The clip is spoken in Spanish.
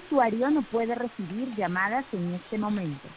usuario no puede recibir llamadas en este momento.